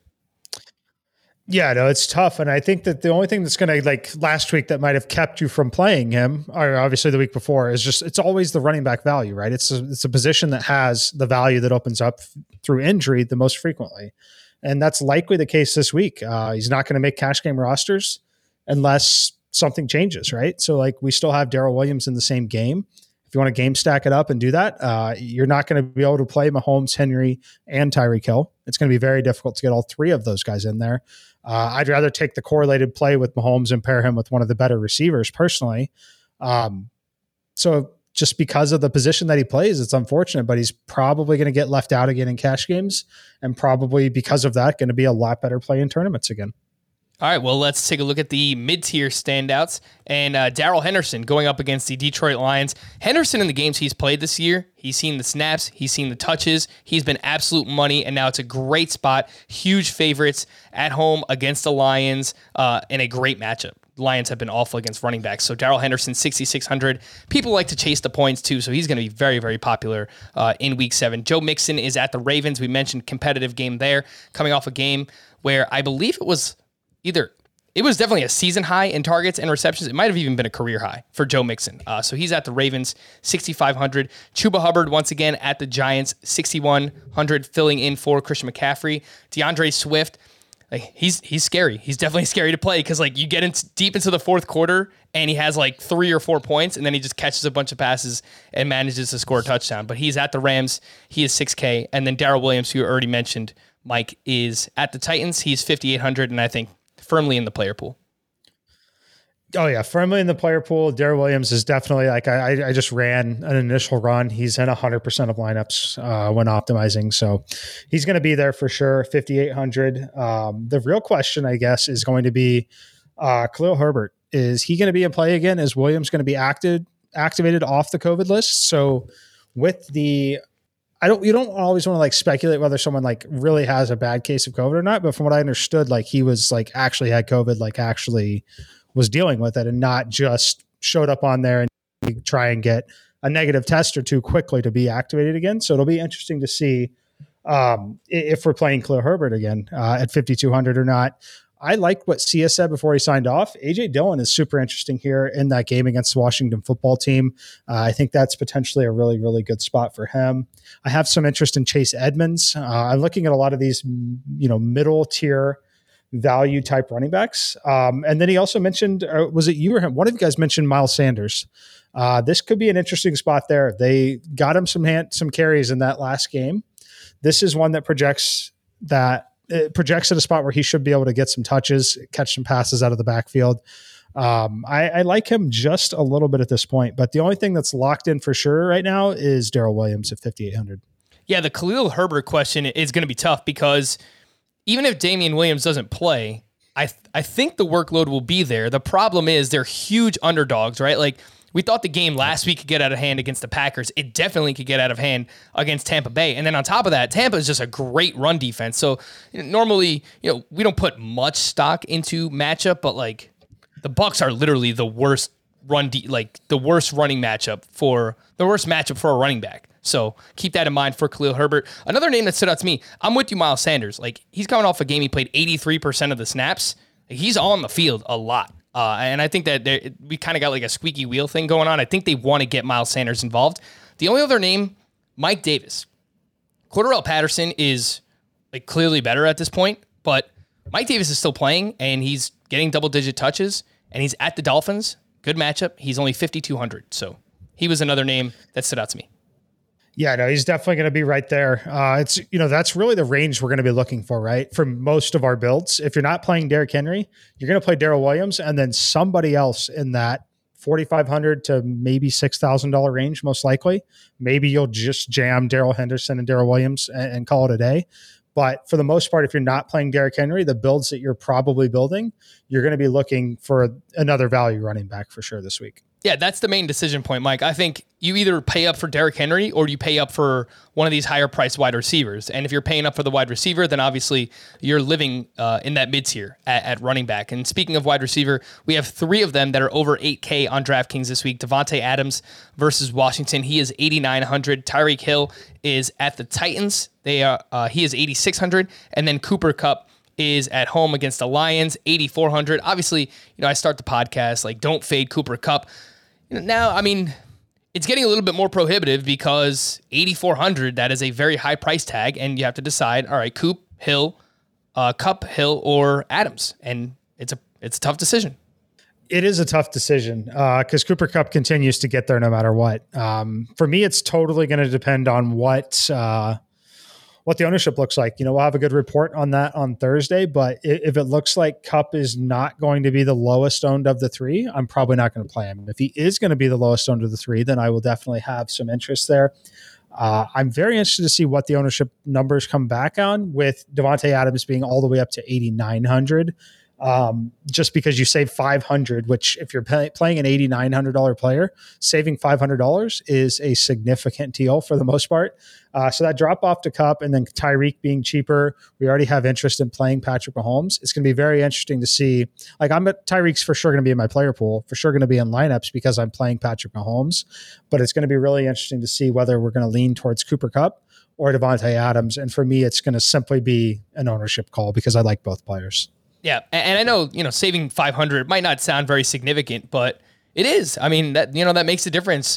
Yeah, no, it's tough. And I think that the only thing that's going to, like last week, that might have kept you from playing him, or obviously the week before, is just, it's always the running back value, right? It's a position that has the value that opens up through injury the most frequently. And that's likely the case this week. He's not going to make cash game rosters unless something changes, right? So like we still have Darrell Williams in the same game. If you want to game stack it up and do that, you're not going to be able to play Mahomes, Henry, and Tyreek Hill. It's going to be very difficult to get all 3 of those guys in there. I'd rather take the correlated play with Mahomes and pair him with one of the better receivers personally. So just because of the position that he plays, it's unfortunate, but he's probably going to get left out again in cash games, and probably because of that, going to be a lot better play in tournaments again. All right, well, let's take a look at the mid-tier standouts. And Darrell Henderson going up against the Detroit Lions. Henderson in the games he's played this year, he's seen the snaps, he's seen the touches, he's been absolute money, and now it's a great spot. Huge favorites at home against the Lions in a great matchup. The Lions have been awful against running backs. So Darrell Henderson, 6,600. People like to chase the points too, so he's going to be very, very popular in Week 7. Joe Mixon is at the Ravens. We mentioned competitive game there, coming off a game where I believe it was definitely a season high in targets and receptions. It might have even been a career high for Joe Mixon. So he's at the Ravens, 6,500. Chuba Hubbard, once again, at the Giants, 6,100, filling in for Christian McCaffrey. DeAndre Swift, he's scary. He's definitely scary to play because you get deep into the fourth quarter and he has 3 or 4 points, and then he just catches a bunch of passes and manages to score a touchdown. But he's at the Rams. He is 6K. And then Darrell Williams, who you already mentioned, Mike, is at the Titans. He's 5,800, and I think firmly in the player pool. Oh yeah, firmly in the player pool. Darrell Williams is definitely I just ran an initial run. He's in 100% of lineups when optimizing, so he's going to be there for sure. 5,800. The real question, I guess, is going to be Khalil Herbert. Is he going to be in play again? Is Williams going to be activated off the COVID list? So with the you don't always want to speculate whether someone really has a bad case of COVID or not. But from what I understood, he was actually had COVID, actually was dealing with it and not just showed up on there and try and get a negative test or 2 quickly to be activated again. So it'll be interesting to see if we're playing Khalil Herbert again at 5,200 or not. I like what Sia said before he signed off. A.J. Dillon is super interesting here in that game against the Washington football team. I think that's potentially a really, really good spot for him. I have some interest in Chase Edmonds. I'm looking at a lot of these, middle tier value type running backs. And then he also mentioned, was it you or him? One of you guys mentioned Miles Sanders. This could be an interesting spot there. They got him some carries in that last game. This is one that projects at a spot where he should be able to get some touches, catch some passes out of the backfield. I like him just a little bit at this point, but the only thing that's locked in for sure right now is Darrell Williams at 5,800. Yeah, the Khalil Herbert question is going to be tough because even if Damian Williams doesn't play, I think the workload will be there. The problem is they're huge underdogs, right? Like we thought the game last week could get out of hand against the Packers. It definitely could get out of hand against Tampa Bay. And then on top of that, Tampa is just a great run defense. So normally, we don't put much stock into matchup, but like the Bucs are literally the worst the worst matchup for a running back. So keep that in mind for Khalil Herbert. Another name that stood out to me, I'm with you, Miles Sanders. Like he's coming off a game he played 83% of the snaps. He's on the field a lot. And I think that we kind of got like a squeaky wheel thing going on. I think they want to get Miles Sanders involved. The only other name, Mike Davis. Cordarrelle Patterson is like clearly better at this point, but Mike Davis is still playing and he's getting double-digit touches and he's at the Dolphins. Good matchup. He's only 5,200. So he was another name that stood out to me. Yeah, no, he's definitely going to be right there. It's that's really the range we're going to be looking for, right? For most of our builds, if you're not playing Derrick Henry, you're going to play Darrell Williams, and then somebody else in that $4,500 to maybe $6,000 range, most likely. Maybe you'll just jam Darrell Henderson and Darrell Williams and call it a day. But for the most part, if you're not playing Derrick Henry, the builds that you're probably building, you're going to be looking for another value running back for sure this week. Yeah, that's the main decision point, Mike. I think you either pay up for Derrick Henry or you pay up for one of these higher priced wide receivers. And if you're paying up for the wide receiver, then obviously you're living in that mid tier at running back. And speaking of wide receiver, we have 3 of them that are over 8K on DraftKings this week. Devontae Adams versus Washington. He is 8,900. Tyreek Hill is at the Titans. He is 8,600. And then Cooper Kupp is at home against the Lions, 8,400. Obviously, I start the podcast like don't fade Cooper Kupp. Now, I mean, it's getting a little bit more prohibitive because 8,400, that is a very high price tag, and you have to decide, all right, Kupp, Hill, or Adams, and it's a tough decision. It is a tough decision because Cooper Kupp continues to get there no matter what. For me, it's totally going to depend on what the ownership looks like. We'll have a good report on that on Thursday, but if it looks like Kupp is not going to be the lowest owned of the 3, I'm probably not going to play him. If he is going to be the lowest owned of the 3, then I will definitely have some interest there. I'm very interested to see what the ownership numbers come back on with Devontae Adams being all the way up to 8,900. Just because you save $500, which if you're playing an $8,900 player, saving $500 is a significant deal for the most part. So that drop off to Kupp and then Tyreek being cheaper. We already have interest in playing Patrick Mahomes. It's going to be very interesting to see. Like Tyreek's for sure going to be in my player pool, for sure going to be in lineups because I'm playing Patrick Mahomes. But it's going to be really interesting to see whether we're going to lean towards Cooper Kupp or Devontae Adams. And for me, it's going to simply be an ownership call because I like both players. Yeah, and I know, saving $500 might not sound very significant, but it is. I mean, that makes a difference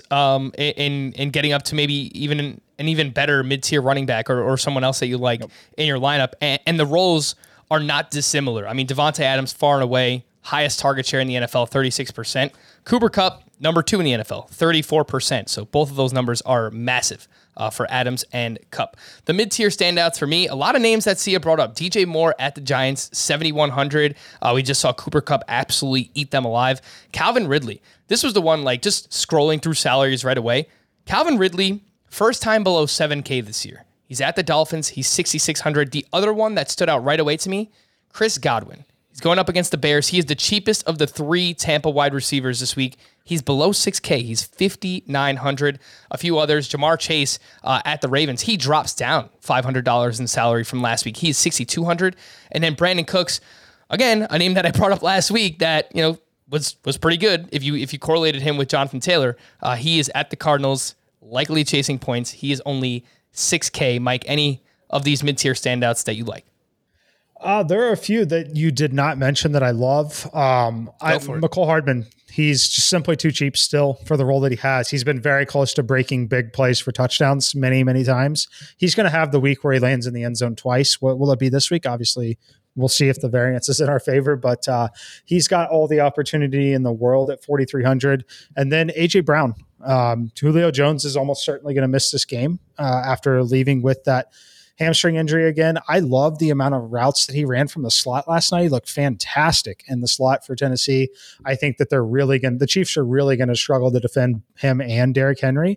in getting up to maybe even an even better mid-tier running back or someone else that you like in your lineup. And the roles are not dissimilar. I mean, Devontae Adams, far and away, highest target share in the NFL, 36%. Cooper Kupp, number 2 in the NFL, 34%. So both of those numbers are massive for Adams and Kupp. The mid-tier standouts for me, a lot of names that Sia brought up. DJ Moore at the Giants, 7,100. We just saw Cooper Kupp absolutely eat them alive. Calvin Ridley. This was the one, like, just scrolling through salaries right away. Calvin Ridley, first time below 7K this year. He's at the Dolphins. He's 6,600. The other one that stood out right away to me, Chris Godwin. He's going up against the Bears. He is the cheapest of the 3 Tampa wide receivers this week. He's below 6K. He's 5,900. A few others. Jamar Chase at the Ravens. He drops down $500 in salary from last week. He's 6,200. And then Brandon Cooks, again, a name that I brought up last week that was pretty good. If you correlated him with Jonathan Taylor, he is at the Cardinals, likely chasing points. He is only 6K. Mike, any of these mid-tier standouts that you like? There are a few that you did not mention that I love. McCole Hardman, he's just simply too cheap still for the role that he has. He's been very close to breaking big plays for touchdowns many, many times. He's going to have the week where he lands in the end zone twice. What will it be this week? Obviously, we'll see if the variance is in our favor, but he's got all the opportunity in the world at 4,300. And then A.J. Brown. Julio Jones is almost certainly going to miss this game after leaving with that hamstring injury again. I love the amount of routes that he ran from the slot last night. He looked fantastic in the slot for Tennessee. I think that the Chiefs are really going to struggle to defend him and Derrick Henry.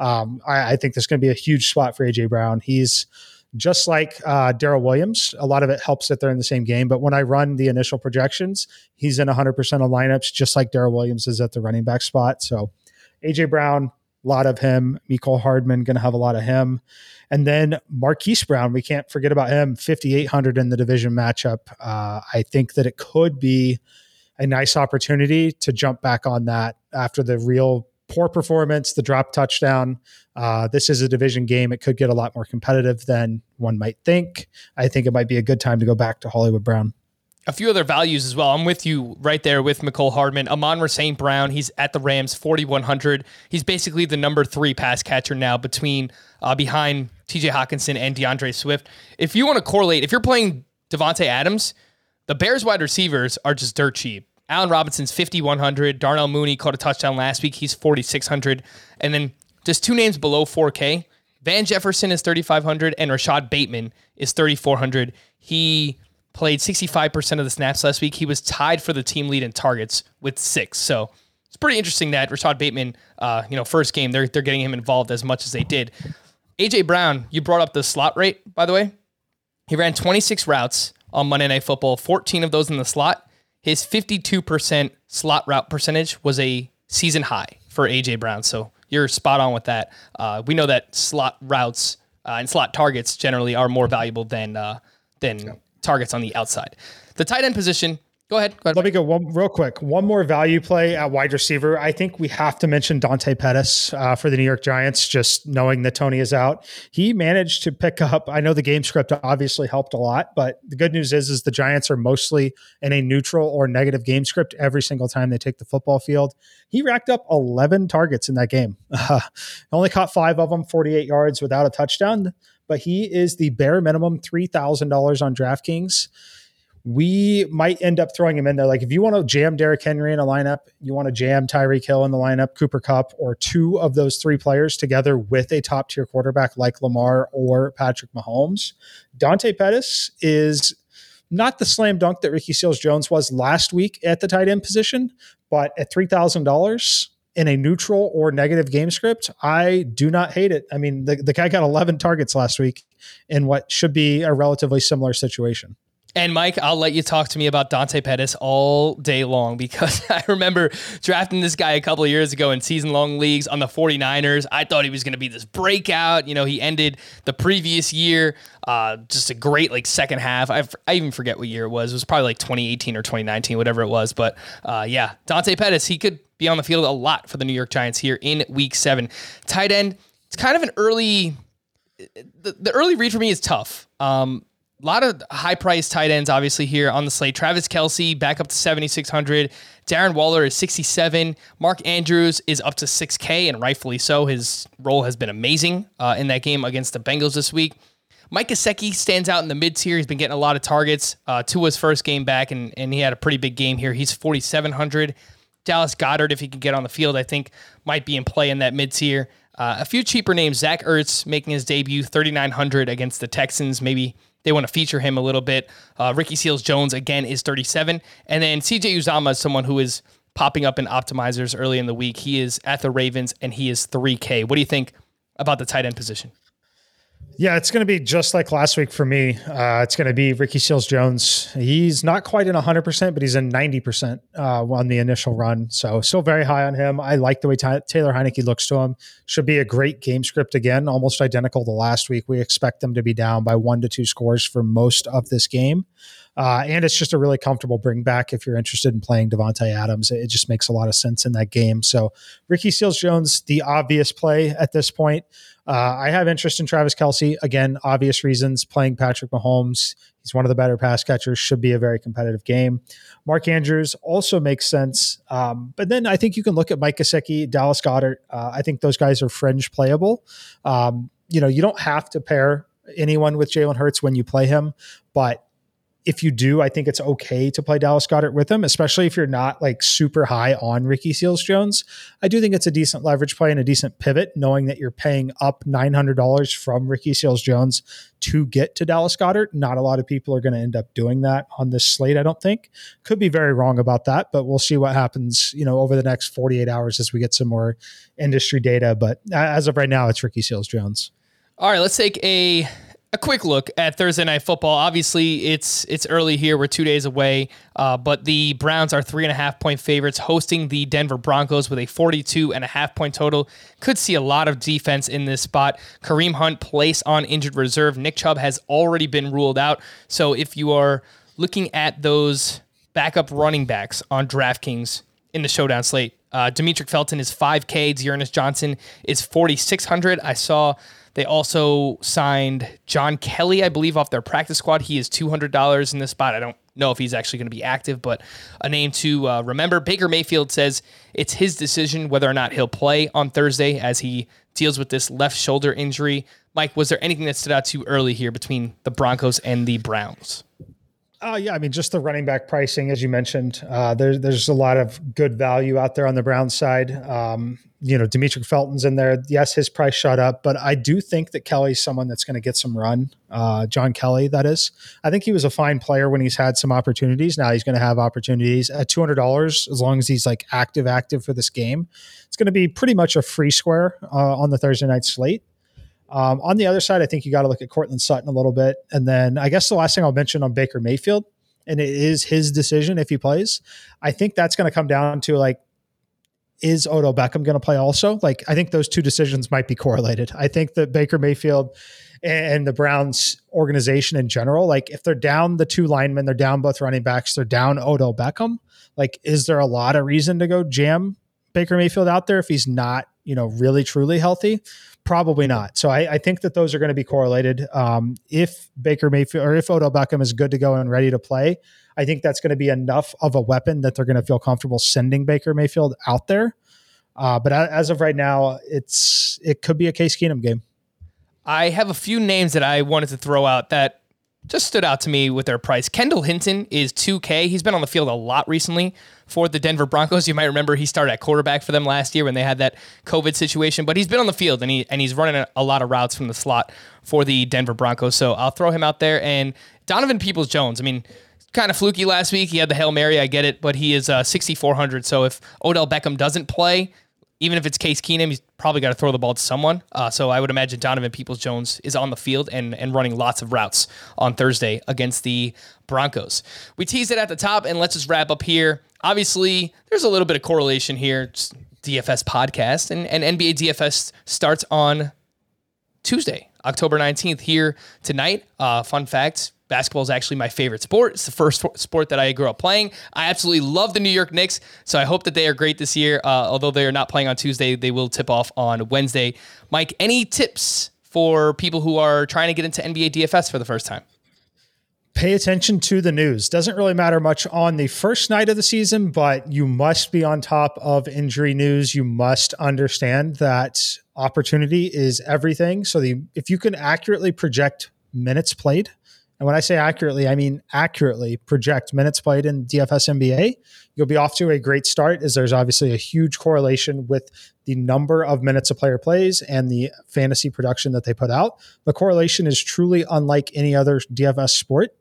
I think there's going to be a huge spot for A.J. Brown. He's just like Darrell Williams. A lot of it helps that they're in the same game. But when I run the initial projections, he's in 100% of lineups, just like Darrell Williams is at the running back spot. So A.J. Brown, a lot of him. Mecole Hardman, going to have a lot of him. And then Marquise Brown, we can't forget about him, 5,800 in the division matchup. I think that it could be a nice opportunity to jump back on that after the real poor performance, the drop touchdown. This is a division game. It could get a lot more competitive than one might think. I think it might be a good time to go back to Hollywood Brown. A few other values as well. I'm with you right there with Mecole Hardman. Amon-Ra St. Brown, he's at the Rams, 4,100. He's basically the number 3 pass catcher now behind TJ Hawkinson and DeAndre Swift. If you want to correlate, if you're playing Devontae Adams, the Bears wide receivers are just dirt cheap. Allen Robinson's 5,100. Darnell Mooney caught a touchdown last week. He's 4,600. And then just 2 names below 4K. Van Jefferson is 3,500 and Rashad Bateman is 3,400. He played 65% of the snaps last week. He was tied for the team lead in targets with 6. So it's pretty interesting that Rashad Bateman, first game, they're getting him involved as much as they did. A.J. Brown, you brought up the slot rate, by the way. He ran 26 routes on Monday Night Football, 14 of those in the slot. His 52% slot route percentage was a season high for A.J. Brown. So you're spot on with that. We know that slot routes and slot targets generally are more valuable than targets on the outside. The tight end position, go ahead. Let me go real quick. One more value play at wide receiver. I think we have to mention Dante Pettis for the New York Giants, just knowing that Tony is out. He managed to pick up, I know the game script obviously helped a lot, but the good news is the Giants are mostly in a neutral or negative game script every single time they take the football field. He racked up 11 targets in that game. Only caught 5 of them, 48 yards without a touchdown, but he is the bare minimum $3,000 on DraftKings. We might end up throwing him in there. Like if you want to jam Derrick Henry in a lineup, you want to jam Tyreek Hill in the lineup, Cooper Kupp, or 2 of those 3 players together with a top tier quarterback like Lamar or Patrick Mahomes. Dante Pettis is not the slam dunk that Ricky Seals-Jones was last week at the tight end position, but at $3,000 in a neutral or negative game script, I do not hate it. I mean, the guy got 11 targets last week in what should be a relatively similar situation. And Mike, I'll let you talk to me about Dante Pettis all day long because I remember drafting this guy a couple of years ago in season-long leagues on the 49ers. I thought he was going to be this breakout. You know, he ended the previous year, just a great second half. I even forget what year it was. It was probably 2018 or 2019, whatever it was. But Dante Pettis, he could be on the field a lot for the New York Giants here in Week 7. Tight end, it's kind of an early. The early read for me is tough. A lot of high-priced tight ends, obviously, here on the slate. Travis Kelce back up to 7,600. Darren Waller is 67. Mark Andrews is up to 6K, and rightfully so. His role has been amazing in that game against the Bengals this week. Mike Gesicki stands out in the mid-tier. He's been getting a lot of targets. Tua's first game back, and he had a pretty big game here. He's 4,700. Dallas Goedert, if he can get on the field, I think might be in play in that mid-tier. A few cheaper names. Zach Ertz making his debut, 3,900 against the Texans. Maybe they want to feature him a little bit. Ricky Seals-Jones, again, is 37. And then CJ Uzomah is someone who is popping up in optimizers early in the week. He is at the Ravens, and he is 3K. What do you think about the tight end position? Yeah, it's going to be just like last week for me. It's going to be Ricky Seals-Jones. He's not quite in 100%, but he's in 90% on the initial run. So still very high on him. I like the way Taylor Heineke looks to him. Should be a great game script again, almost identical to last week. We expect them to be down by 1 to 2 scores for most of this game. And it's just a really comfortable bring back if you're interested in playing Devontae Adams. It just makes a lot of sense in that game. So Ricky Seals-Jones, the obvious play at this point. I have interest in Travis Kelce. Again, obvious reasons. Playing Patrick Mahomes. He's one of the better pass catchers. Should be a very competitive game. Mark Andrews also makes sense. But then I think you can look at Mike Gesicki, Dallas Goedert. I think those guys are fringe playable. You don't have to pair anyone with Jalen Hurts when you play him, but if you do, I think it's okay to play Dallas Goedert with him, especially if you're not like super high on Ricky Seals-Jones. I do think it's a decent leverage play and a decent pivot, knowing that you're paying up $900 from Ricky Seals-Jones to get to Dallas Goedert. Not a lot of people are going to end up doing that on this slate, I don't think. Could be very wrong about that, but we'll see what happens, over the next 48 hours as we get some more industry data. But as of right now, it's Ricky Seals-Jones. All right, let's take a quick look at Thursday Night Football. Obviously, it's early here. We're 2 days away, but the Browns are 3.5-point favorites hosting the Denver Broncos with a 42.5-point total. Could see a lot of defense in this spot. Kareem Hunt placed on injured reserve. Nick Chubb has already been ruled out. So if you are looking at those backup running backs on DraftKings in the showdown slate, Demetric Felton is $5K. Dearness Johnson is $4,600. I saw they also signed John Kelly, I believe, off their practice squad. He is $200 in this spot. I don't know if he's actually going to be active, but a name to remember. Baker Mayfield says it's his decision whether or not he'll play on Thursday as he deals with this left shoulder injury. Mike, was there anything that stood out to you early here between the Broncos and the Browns? Yeah, I mean, just the running back pricing, as you mentioned, there's a lot of good value out there on the Browns side. Demetric Felton's in there. Yes, his price shot up, but I do think that Kelly's someone that's going to get some run. John Kelly, that is. I think he was a fine player when he's had some opportunities. Now he's going to have opportunities at $200 as long as he's like active for this game. It's going to be pretty much a free square on the Thursday night slate. On the other side, I think you got to look at Courtland Sutton a little bit. And then I guess the last thing I'll mention on Baker Mayfield, and it is his decision if he plays. I think that's going to come down to like, is Odell Beckham going to play also? Like, I think those two decisions might be correlated. I think that Baker Mayfield and the Browns organization in general, like if they're down the two linemen, they're down both running backs, they're down Odell Beckham. Like, is there a lot of reason to go jam Baker Mayfield out there if he's not, really truly healthy? Probably not. So I think that those are going to be correlated. If Baker Mayfield or if Odell Beckham is good to go and ready to play, I think that's going to be enough of a weapon that they're going to feel comfortable sending Baker Mayfield out there. But as of right now, it could be a Case Keenum game. I have a few names that I wanted to throw out that just stood out to me with their price. Kendall Hinton is $2K. He's been on the field a lot recently for the Denver Broncos. You might remember he started at quarterback for them last year when they had that COVID situation, but he's been on the field and he's running a lot of routes from the slot for the Denver Broncos. So I'll throw him out there. And Donovan Peoples-Jones, I mean, kind of fluky last week. He had the Hail Mary, I get it, but he is $6,400. So if Odell Beckham doesn't play, even if it's Case Keenum, he's probably got to throw the ball to someone. So I would imagine Donovan Peoples-Jones is on the field and running lots of routes on Thursday against the Broncos. We teased it at the top, and let's just wrap up here. Obviously, there's a little bit of correlation here. Just DFS podcast, and NBA DFS starts on Tuesday, October 19th here tonight. Fun fact, basketball is actually my favorite sport. It's the first sport that I grew up playing. I absolutely love the New York Knicks, so I hope that they are great this year. Although they are not playing on Tuesday, they will tip off on Wednesday. Mike, any tips for people who are trying to get into NBA DFS for the first time? Pay attention to the news. Doesn't really matter much on the first night of the season, but you must be on top of injury news. You must understand that opportunity is everything. So if you can accurately project minutes played, and when I say accurately, I mean accurately project minutes played in DFS NBA, you'll be off to a great start, as there's obviously a huge correlation with the number of minutes a player plays and the fantasy production that they put out. The correlation is truly unlike any other DFS sport.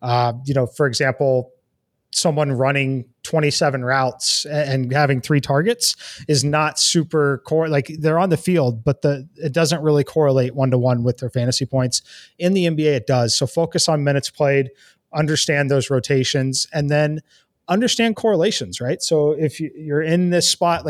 For example, someone running 27 routes and having 3 targets is not super like they're on the field, but it doesn't really correlate 1-to-1 with their fantasy points. In the NBA, it does. So focus on minutes played, understand those rotations, and then understand correlations, right? So if you're in this spot,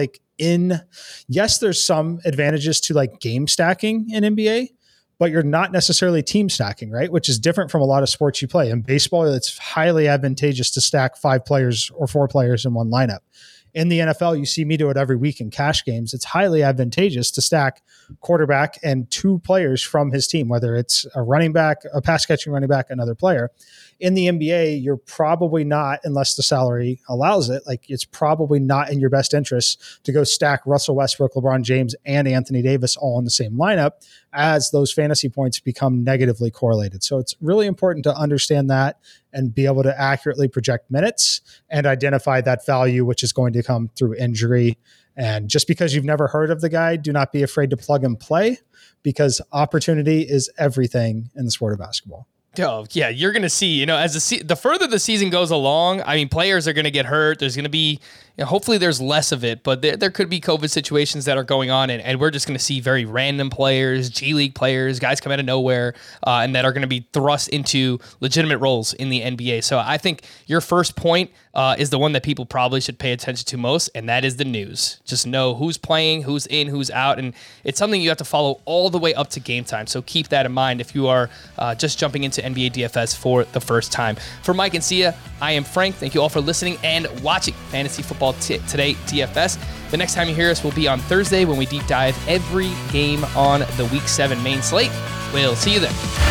yes, there's some advantages to like game stacking in NBA, but you're not necessarily team stacking, right? Which is different from a lot of sports you play. In baseball, it's highly advantageous to stack 5 players or 4 players in one lineup. In the NFL, you see me do it every week in cash games. It's highly advantageous to stack quarterback and 2 players from his team, whether it's a running back, a pass catching running back, another player. In the NBA, you're probably not, unless the salary allows it, it's probably not in your best interest to go stack Russell Westbrook, LeBron James, and Anthony Davis all in the same lineup, as those fantasy points become negatively correlated. So it's really important to understand that and be able to accurately project minutes and identify that value, which is going to come through injury. And just because you've never heard of the guy, do not be afraid to plug and play, because opportunity is everything in the sport of basketball. Oh, yeah, you're going to see, as the further the season goes along, I mean, players are going to get hurt. There's going to be, hopefully there's less of it, but there could be COVID situations that are going on, and we're just going to see very random players, G League players, guys come out of nowhere, and that are going to be thrust into legitimate roles in the NBA. So I think your first point is the one that people probably should pay attention to most, and that is the news. Just know who's playing, who's in, who's out, and it's something you have to follow all the way up to game time. So keep that in mind if you are just jumping into NBA DFS for the first time. For Mike and Sia, I am Frank. Thank you all for listening and watching Fantasy Football Today DFS. The next time you hear us will be on Thursday when we deep dive every game on the Week 7 main slate. We'll see you then.